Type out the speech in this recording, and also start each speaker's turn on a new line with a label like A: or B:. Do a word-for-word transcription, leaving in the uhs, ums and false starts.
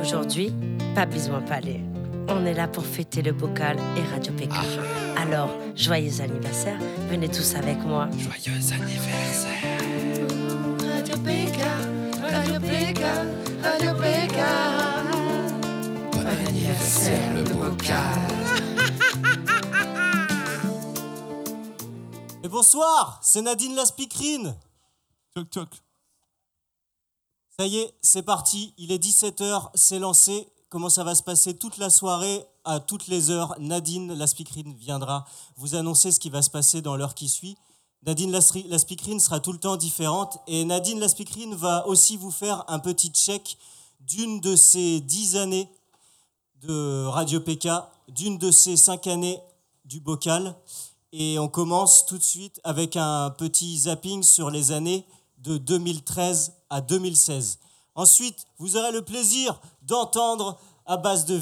A: Aujourd'hui, pas besoin de parler. On est là pour fêter le bocal et Radio P K. Ah. Alors, joyeux anniversaire, venez tous avec moi.
B: Joyeux anniversaire.
C: Radio P K, Radio P K, Radio P K.
B: Bon anniversaire le bocal.
D: Et bonsoir, c'est Nadine la speakerine.
E: Toc toc.
D: Ça y est, c'est parti, il est dix-sept heures, c'est lancé. Comment ça va se passer toute la soirée, à toutes les heures, Nadine la speakerine viendra vous annoncer ce qui va se passer dans l'heure qui suit. Nadine la, la speakerine sera tout le temps différente et Nadine la speakerine va aussi vous faire un petit check d'une de ses dix années de Radio P K, d'une de ses cinq années du bocal. Et on commence tout de suite avec un petit zapping sur les années de deux mille treize à deux mille seize. Ensuite, vous aurez le plaisir d'entendre à base de